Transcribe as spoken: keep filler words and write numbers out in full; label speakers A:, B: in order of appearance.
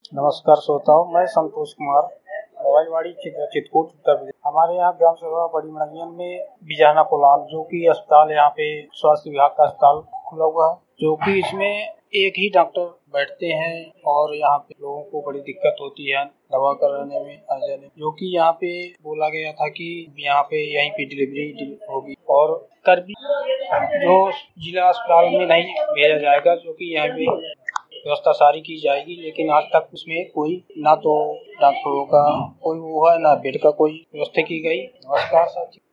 A: नमस्कार श्रोताओं, मैं संतोष कुमार, मोबाइलवाड़ी चित्रकूट उत्तर प्रदेश। हमारे यहाँ ग्राम सभा बड़ी मड़ैयन में बिजाना कोलान जो कि अस्पताल यहाँ पे स्वास्थ्य विभाग का अस्पताल खुला हुआ है, जो कि इसमें एक ही डॉक्टर बैठते हैं और यहाँ पे लोगों को बड़ी दिक्कत होती है दवा कराने में आ जाने, जो कि यहाँ पे बोला गया था कि यहाँ पे यहीं पे डिलीवरी होगी और कर भी जो जिला अस्पताल में नहीं भेजा जाएगा, जो कि यहाँ पे व्यवस्था सारी की जाएगी। लेकिन आज तक उसमें कोई ना तो डॉक्टरों का कोई वो है ना बेड का कोई व्यवस्था की गई। नमस्कार साथी।